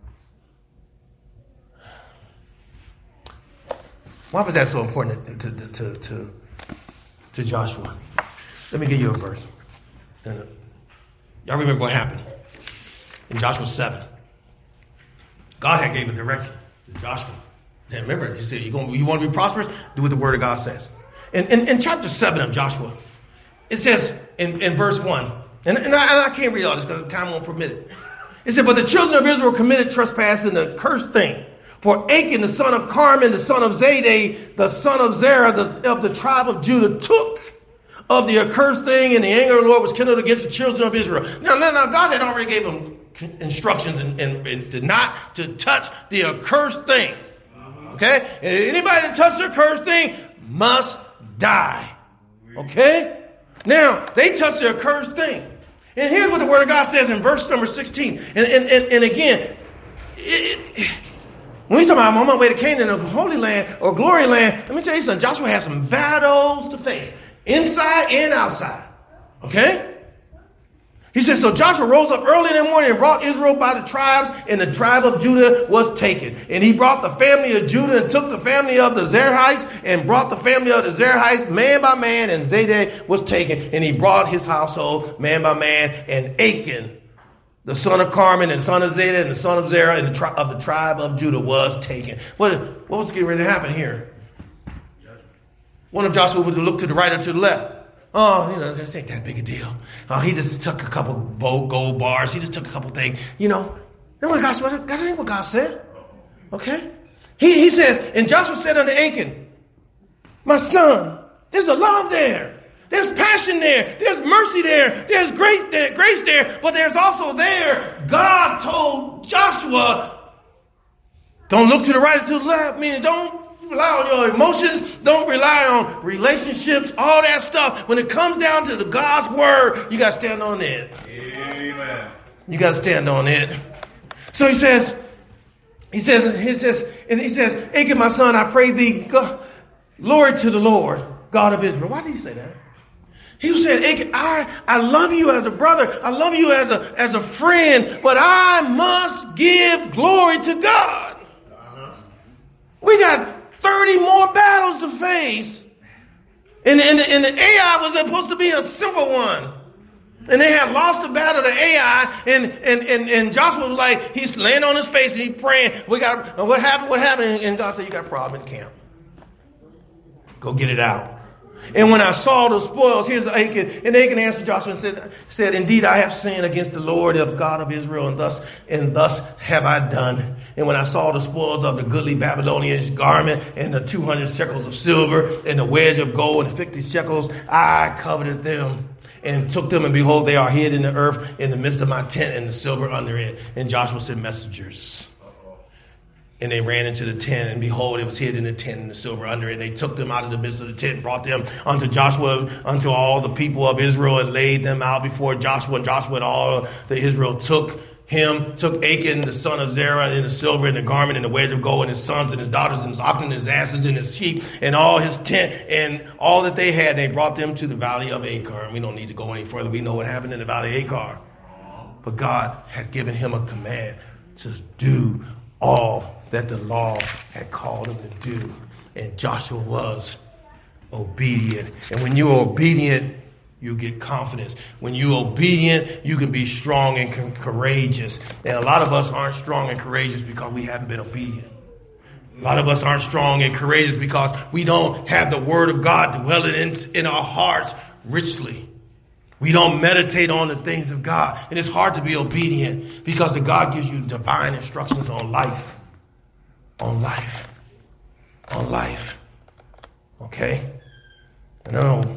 Why was that so important to, to, to, to, to Joshua? Let me give you a verse. Y'all remember what happened in Joshua seven. God had gave a direction to Joshua. And remember, he said, you going you want to be prosperous? Do what the word of God says. In, in, in chapter seven of Joshua, it says in, in verse one, and, and, I, and I can't read all this because time won't permit it. It said, but the children of Israel committed trespass in the cursed thing. For Achan, the son of Carmi, the son of Zadok, the son of Zerah, the, of the tribe of Judah, took of the accursed thing, and the anger of the Lord was kindled against the children of Israel. Now, now, now God had already gave them instructions and, and, and to not to touch the accursed thing. Okay? And anybody that touches the accursed thing must die. Okay? Now, they touched the accursed thing. And here's what the word of God says in verse number sixteen. And, and, and, and again, it, When he's talking about I'm on my way to Canaan, the Holy Land or Glory Land, let me tell you something. Joshua had some battles to face, inside and outside. Okay? He says, so Joshua rose up early in the morning and brought Israel by the tribes, and the tribe of Judah was taken. And he brought the family of Judah and took the family of the Zerahites and brought the family of the Zerahites man by man, and Zadok was taken. And he brought his household man by man, and Achan, the son of Carmi, and the son of Zadok, and the son of Zerah, and the tri- of the tribe of Judah was taken. What, what was getting ready to happen here? One of Joshua would look to the right or to the left. Oh, you know, this ain't that big a deal. Oh, he just took a couple gold bars. He just took a couple things. You know, that's what God, that ain't what God said. Okay? He, he says, and Joshua said unto Achan, my son, there's a love there. There's passion there. There's mercy there. There's grace there, grace there. But there's also there, God told Joshua, don't look to the right or to the left. Meaning, don't rely on your emotions. Don't rely on relationships, all that stuff. When it comes down to the God's word, you got to stand on it. Amen. You got to stand on it. So he says, he says, he says, and he says, Achan, my son, I pray thee, God, glory to the Lord, God of Israel. Why did he say that? He was saying, Achan, I, I love you as a brother. I love you as a, as a friend, but I must give glory to God. Uh-huh. We got thirty more battles to face. And, and, and the Ai was supposed to be a simple one. And they had lost the battle to Ai. And, and, and, and Joshua was like, he's laying on his face and he's praying. We got, what happened? What happened? And God said, you got a problem in the camp. Go get it out. And when I saw the spoils, here's the Achan. And Achan answered Joshua and said, said, indeed, I have sinned against the Lord, the God of Israel, and thus, and thus have I done. And when I saw the spoils of the goodly Babylonian garment and the two hundred shekels of silver and the wedge of gold and the fifty shekels, I coveted them and took them. And behold, they are hid in the earth in the midst of my tent and the silver under it. And Joshua sent messengers. And they ran into the tent, and behold, it was hid in the tent and the silver under it. And they took them out of the midst of the tent, brought them unto Joshua, unto all the people of Israel, and laid them out before Joshua. And Joshua and all the Israel took him, took Achan, the son of Zerah, and the silver and the garment and the wedge of gold, and his sons and his daughters and his oxen and his asses and his sheep and all his tent and all that they had. They brought them to the valley of Achor. And we don't need to go any further. We know what happened in the valley of Achor. But God had given him a command to do all that the law had called him to do. And Joshua was obedient. And when you're obedient, you get confidence. When you're obedient, you can be strong and courageous. And a lot of us aren't strong and courageous because we haven't been obedient. A lot of us aren't strong and courageous because we don't have the word of God dwelling in, in our hearts richly. We don't meditate on the things of God. And it's hard to be obedient because the God gives you divine instructions on life. On life. On life. Okay? I know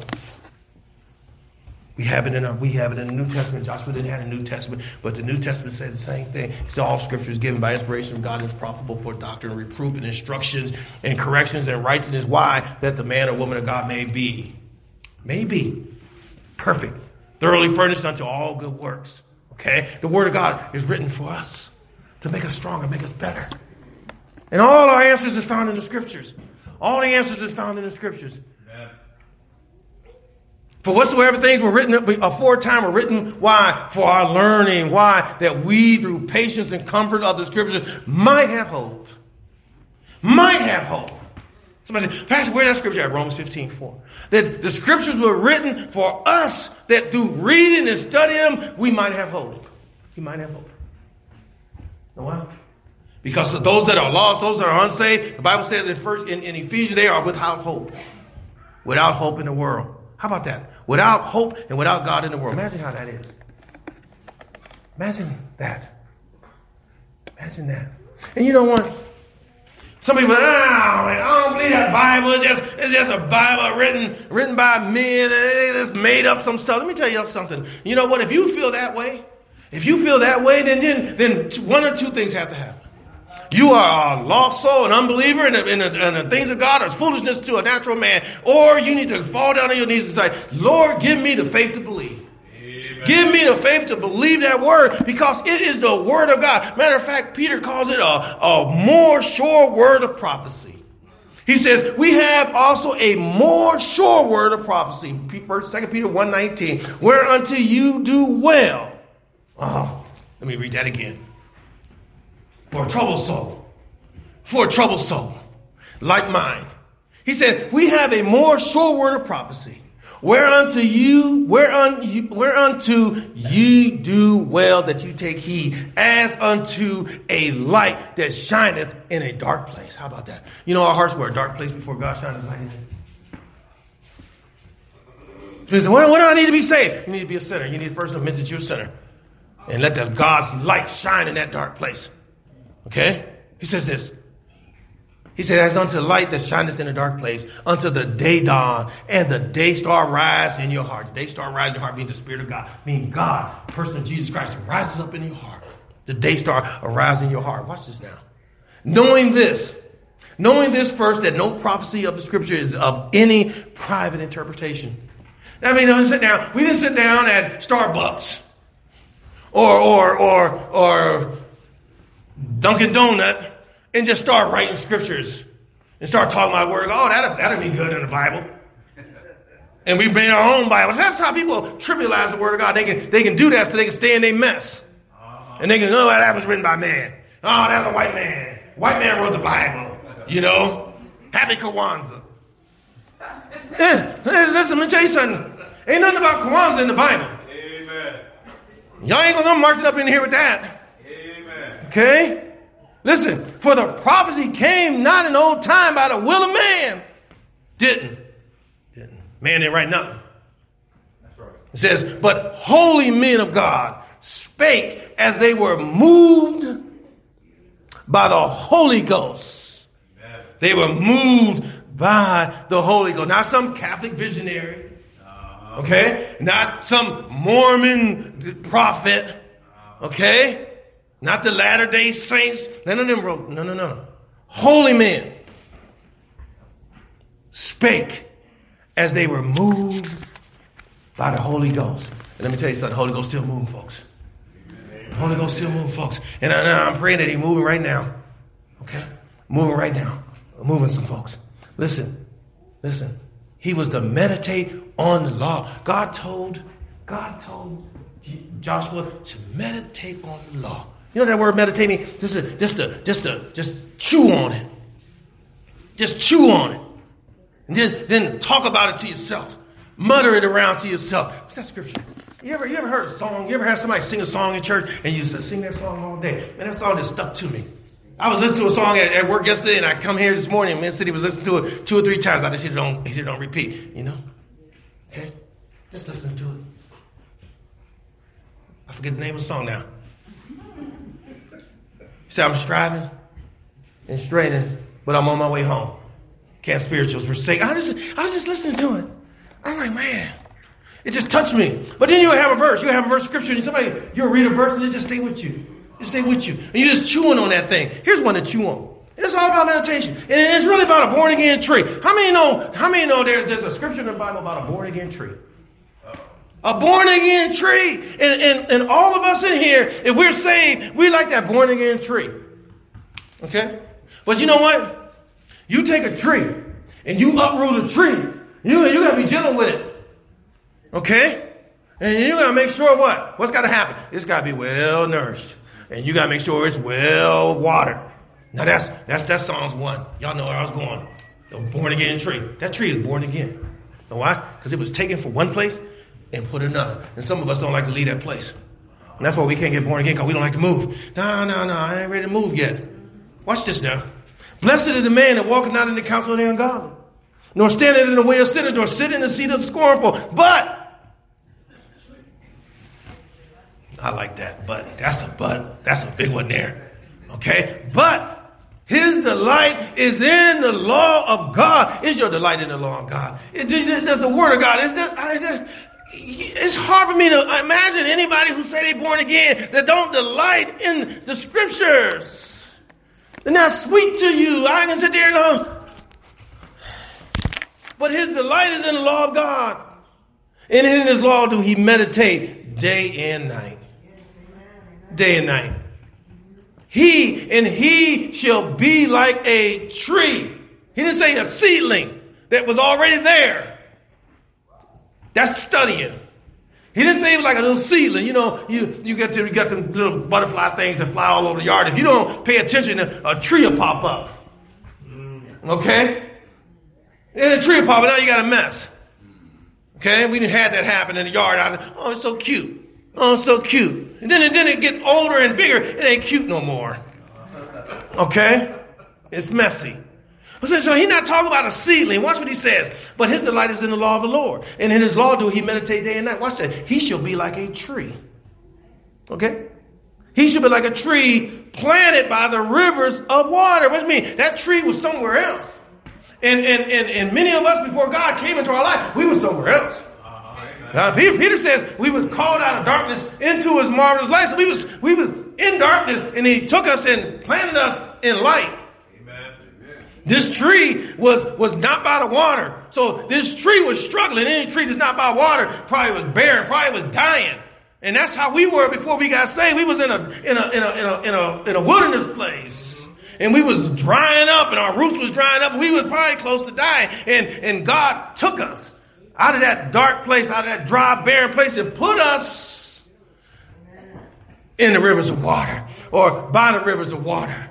we have it in our, we have it in the New Testament. Joshua didn't have a New Testament, but the New Testament said the same thing. It's all scripture is given by inspiration of God and is profitable for doctrine, reproof, and instructions, and corrections, and righteousness. Why? That the man or woman of God may be, may be perfect, thoroughly furnished unto all good works. Okay? The word of God is written for us to make us stronger, make us better. And all our answers is found in the scriptures. All the answers is found in the scriptures. Amen. For whatsoever things were written aforetime were written, why? For our learning. Why? That we, through patience and comfort of the scriptures, might have hope. Might have hope. Somebody said, Pastor, where's that scripture at? Romans fifteen four. That the scriptures were written for us, that through reading and studying them, we might have hope. We might have hope. Know why? Because of those that are lost, those that are unsaved, the Bible says in first in, in Ephesians, they are without hope. Without hope in the world. How about that? Without hope and without God in the world. Imagine how that is. Imagine that. Imagine that. And you know what? Some people, ah, man, I don't believe that Bible. It's just, it's just a Bible written, written by men. They just made up some stuff. Let me tell you something. You know what? If you feel that way, if you feel that way, then, then, then one or two things have to happen. You are a lost soul, an unbeliever, and the, and, the, and the things of God are foolishness to a natural man. Or you need to fall down on your knees and say, Lord, give me the faith to believe. Amen. Give me the faith to believe that word because it is the word of God. Matter of fact, Peter calls it a, a more sure word of prophecy. He says, we have also a more sure word of prophecy. First, Second Peter one nineteen, whereunto you do well. Oh, let me read that again. For a troubled soul. For a troubled soul. Like mine. He said, we have a more sure word of prophecy. Whereunto you, whereunto you, whereunto ye do well that you take heed, as unto a light that shineth in a dark place. How about that? You know, our hearts were a dark place before God shined his light in it. He said, what, what do I need to be saved? You need to be a sinner. You need to first admit that you're a sinner. And let the God's light shine in that dark place. Okay? He says this. He said, as unto the light that shineth in a dark place, unto the day dawn, and the day star rise in your heart. The day star rise in your heart, meaning the Spirit of God. Meaning God, the person of Jesus Christ, rises up in your heart. The day star arises in your heart. Watch this now. Knowing this, knowing this first, that no prophecy of the Scripture is of any private interpretation. I mean, don't sit down. We didn't sit down at Starbucks or or or or Dunkin' Donut and just start writing scriptures and start talking about the word of God. Oh, that'll, that'll be good in the Bible. And we made our own Bibles. That's how people trivialize the word of God. They can they can do that so they can stay in their mess. And they can, oh, that was written by man. Oh, that's a white man. White man wrote the Bible. You know? Happy Kwanzaa. Eh, listen, let me tell you something. Ain't nothing about Kwanzaa in the Bible. Amen. Y'all ain't gonna march it up in here with that. Amen. Okay? Listen, for the prophecy came not in old time by the will of man. Didn't. Didn't. Man didn't write nothing. That's right. It says, but holy men of God spake as they were moved by the Holy Ghost. Amen. They were moved by the Holy Ghost. Not some Catholic visionary. Okay? Not some Mormon prophet. Okay? Not the Latter-day Saints. None of them wrote. No, no, no. Holy men spake as they were moved by the Holy Ghost. And let me tell you something. The Holy Ghost still moving, folks. The Holy Ghost still moving, folks. And I, I'm praying that he's moving right now. Okay? Moving right now. Moving some folks. Listen. Listen. He was to meditate on the law. God told, God told Joshua to meditate on the law. You know that word meditate means? Just to, just to, just to, just chew on it. Just chew on it. And then, then talk about it to yourself. Mutter it around to yourself. What's that scripture? You ever, you ever heard a song? You ever had somebody sing a song in church and you just sing that song all day? Man, that song just stuck to me. I was listening to a song at, at work yesterday, and I come here this morning, and Man City was listening to it two or three times. I just hit it on, hit it on repeat, you know? Okay? Just listening to it. I forget the name of the song now. He said, I'm striving and straining, but I'm on my way home. Can't spirituals forsake. I, just, I was just listening to it. I was like, man, it just touched me. But then you have a verse. You have a verse of scripture, and somebody, you'll read a verse, and it just stay with you. It stay with you. And you're just chewing on that thing. Here's one to chew on. It's all about meditation. And it's really about a born-again tree. How many know, how many know there's, there's a scripture in the Bible about a born-again tree? A born-again tree. And, and, and all of us in here, if we're saved, we like that born-again tree. Okay? But you know what? You take a tree and you uproot a tree. You, you got to be gentle with it. Okay? And you got to make sure what? What's got to happen? It's got to be well nourished. And you got to make sure it's well watered. Now that's, that's, that's Psalms one. Y'all know where I was going. The born again tree. That tree is born again. Know why? Because it was taken from one place and put in another. And some of us don't like to leave that place. And that's why we can't get born again, because we don't like to move. No, no, no, I ain't ready to move yet. Watch this now. Blessed is the man that walketh not in the counsel of the ungodly, nor standeth in the way of sinners, nor sitteth in the seat of the scornful. But, I like that, but that's a but. That's a big one there. Okay? But his delight is in the law of God. Is your delight in the law of God? It, it, does the word of God. It's, just, I, just, it's hard for me to imagine anybody who say they're born again that don't delight in the scriptures. They're not sweet to you. I ain't gonna sit there and go. But his delight is in the law of God. And in his law do he meditate day and night. Day and night. He and he shall be like a tree. He didn't say a seedling that was already there. That's studying. He didn't say it was like a little seedling. You know, you, you get them, you got them little butterfly things that fly all over the yard. If you don't pay attention, a, a tree will pop up. Okay? And a tree will pop up. Now you got a mess. Okay? We didn't have that happen in the yard. I was like, oh, it's so cute. Oh, it's so cute. And then, and then it get older and bigger. It ain't cute no more. Okay? It's messy. So he's not talking about a seedling. Watch what he says. But his delight is in the law of the Lord. And in his law do he meditate day and night. Watch that. He shall be like a tree. Okay? He should be like a tree planted by the rivers of water. What do you mean? That tree was somewhere else. And, and, and, and many of us, before God came into our life, we were somewhere else. Uh, Peter, Peter says we was called out of darkness into his marvelous light. So we was, we was in darkness, and he took us and planted us in light. This tree was, was not by the water. So this tree was struggling. Any tree that's not by water probably was barren, probably was dying. And that's how we were before we got saved. We was in a in a in a in a in a, in a wilderness place. And we was drying up, and our roots was drying up, and we was probably close to dying. And, and God took us out of that dark place, out of that dry, barren place, and put us in the rivers of water, or by the rivers of water.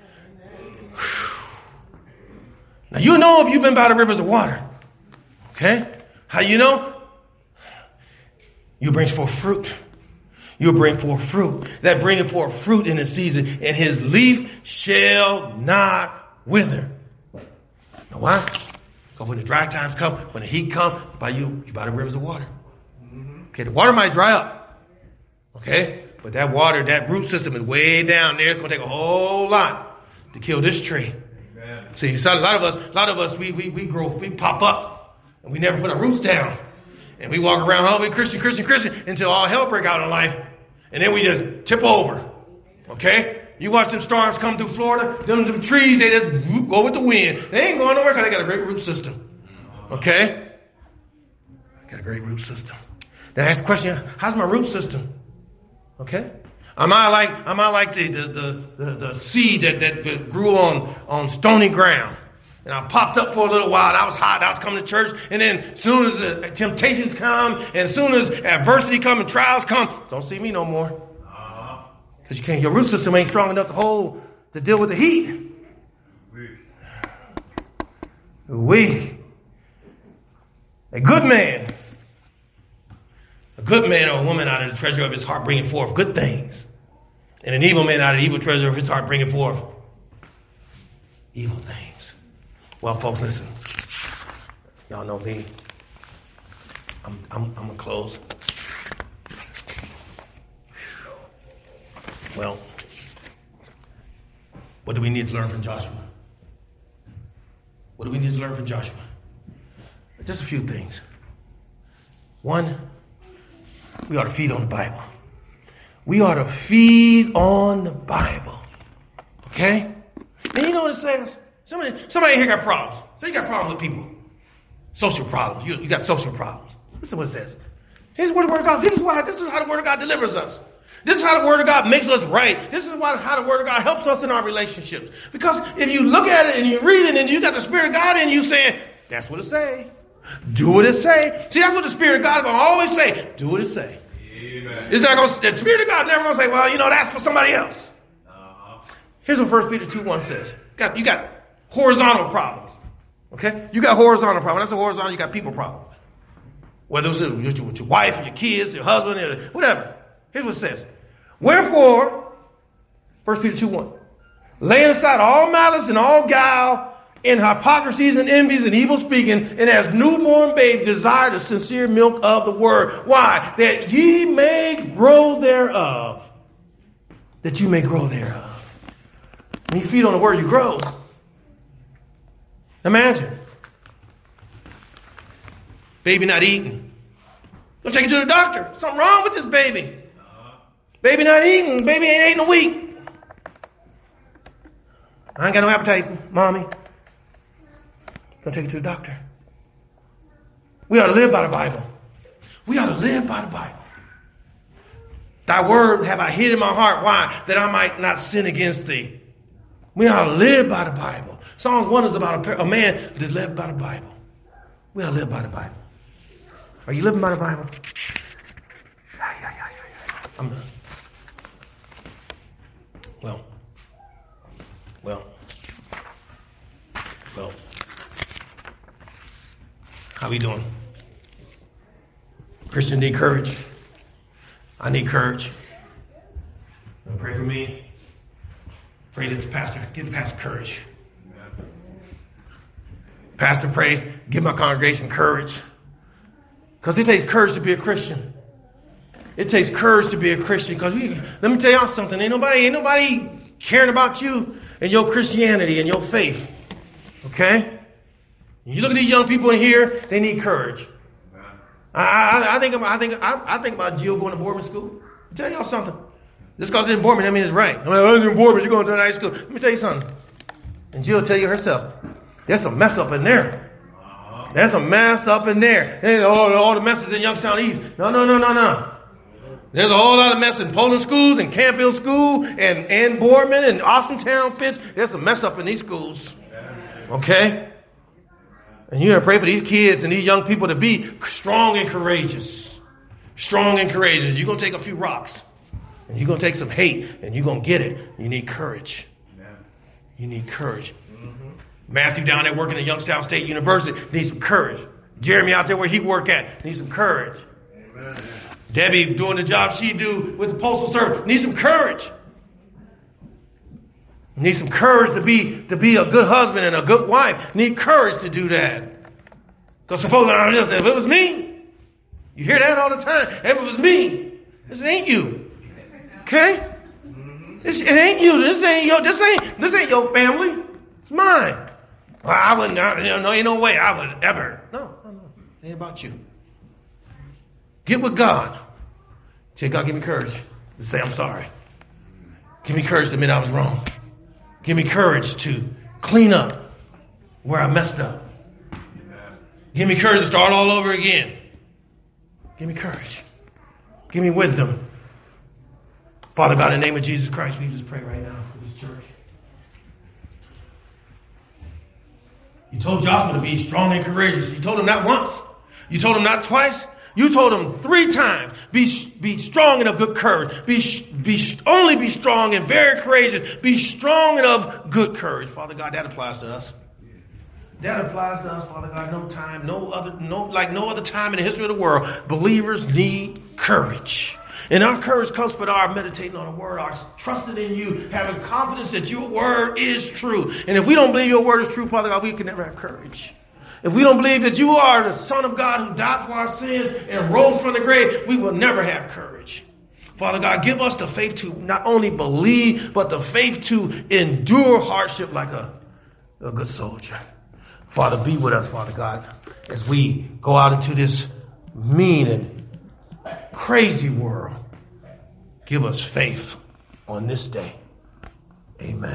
Now, you know if you've been by the rivers of water. Okay? How you know? You bring forth fruit. You bring forth fruit. That bringing forth fruit in the season, and his leaf shall not wither. Know why? Because when the dry times come, when the heat comes, by you, you by the rivers of water. Okay, the water might dry up. Okay? But that water, that root system is way down there. It's going to take a whole lot to kill this tree. See, so a lot of us, a lot of us, we, we, we grow, we pop up, and we never put our roots down. And we walk around, oh, we Christian, Christian, Christian, until all hell break out in life. And then we just tip over. Okay? You watch them storms come through Florida, them, them trees, they just go with the wind. They ain't going nowhere because they got a great root system. Okay? Got a great root system. Then I ask the question, how's my root system? Okay? Am I like am I like the the the, the, the seed that, that, that grew on, on stony ground? And I popped up for a little while. And I was hot. I was coming to church. And then as soon as the temptations come, and as soon as adversity come and trials come, don't see me no more. Because you can't. Your root system ain't strong enough to hold to deal with the heat. We, a good man, a good man or a woman out of the treasure of his heart bringing forth good things. And an evil man out of the evil treasure of his heart bringing forth evil things. Well, folks, listen. Y'all know me. I'm, I'm, I'm going to close. Well, what do we need to learn from Joshua? What do we need to learn from Joshua? Just a few things. One, we ought to feed on the Bible. We ought to feed on the Bible. Okay? And you know what it says? Somebody, somebody here got problems. Say you got problems with people. Social problems. You, you got social problems. Listen to what it says. Here's what the Word of God says. This is why, this is how the Word of God delivers us. This is how the Word of God makes us right. This is why, how the Word of God helps us in our relationships. Because if you look at it and you read it and you got the Spirit of God in you saying, that's what it say. Do what it say. See, that's what the Spirit of God is going to always say. Do what it say. Amen. It's not going to, the Spirit of God never going to say, well, you know, that's for somebody else. Uh-huh. Here's what First Peter two one says. You got, you got horizontal problems. Okay? You got horizontal problems. That's a horizontal, you got people problems. Whether it's with your, with your wife, or your kids, your husband, or whatever. Here's what it says. Wherefore, First Peter two one, laying aside all malice and all guile, and hypocrisies and envies and evil speaking, and as newborn babes desire the sincere milk of the word. Why? That ye may grow thereof. That you may grow thereof. When you feed on the word, you grow. Imagine. Baby not eating. Don't take it to the doctor. Something wrong with this baby. Baby not eating. Baby ain't ate in a week. I ain't got no appetite, mommy. Don't take it to the doctor. We ought to live by the Bible. We ought to live by the Bible. Thy word have I hid in my heart. Why? That I might not sin against thee. We ought to live by the Bible. Psalms one is about a, a man that lived by the Bible. We ought to live by the Bible. Are you living by the Bible? Yeah, yeah, yeah, yeah. I'm done. Well, well, well. How we doing? Christian need courage. I need courage. Pray for me. Pray that the pastor, give the pastor courage. Pastor, pray, give my congregation courage. Because it takes courage to be a Christian. It takes courage to be a Christian. Because let me tell y'all something. Ain't nobody, ain't nobody caring about you and your Christianity and your faith. Okay? You look at these young people in here, they need courage. I, I, I think about I think I, I think about Jill going to boarding school. I'll tell y'all something. Just because it's in Boardman, that means it's right. I'm like, oh, it's in Boardman, you're going to high school. Let me tell you something. And Jill will tell you herself, there's some mess up in there. There's some mess up in there. And all, all the messes in Youngstown East. No, no, no, no, no. There's a whole lot of mess in Poland schools and Canfield School and, and Boardman and Austintown, Fitch. There's some mess up in these schools. Okay? And you got to pray for these kids and these young people to be strong and courageous. Strong and courageous. You're going to take a few rocks. And you're going to take some hate. And you're going to get it. You need courage. You need courage. Mm-hmm. Matthew down there working at Youngstown State University needs some courage. Jeremy out there where he work at needs some courage. Amen. Debbie doing the job she do with the Postal Service needs some courage. Need some courage to be to be a good husband and a good wife. Need courage to do that. Because suppose if it was me, you hear that all the time. If it was me, this ain't you. Okay? This, it ain't you. This ain't your. This ain't this ain't your family. It's mine. Well, I wouldn't. I, you know, no, ain't no way I would ever. No, no, no. It ain't about you. Get with God. Say, God, give me courage to say I'm sorry. Give me courage to admit I was wrong. Give me courage to clean up where I messed up. Give me courage to start all over again. Give me courage. Give me wisdom. Father God, in the name of Jesus Christ, we just pray right now for this church. You told Joshua to be strong and courageous. You told him not once. You told him not twice. You told him three times, be, be strong and of good courage. Be, be, only be strong and very courageous. Be strong and of good courage. Father God, that applies to us. That applies to us, Father God. No time, no other, no, like no other time in the history of the world. Believers need courage. And our courage comes from our meditating on the word, our trusting in you, having confidence that your word is true. And if we don't believe your word is true, Father God, we can never have courage. If we don't believe that you are the Son of God who died for our sins and rose from the grave, we will never have courage. Father God, give us the faith to not only believe, but the faith to endure hardship like a, a good soldier. Father, be with us, Father God, as we go out into this mean and crazy world. Give us faith on this day. Amen.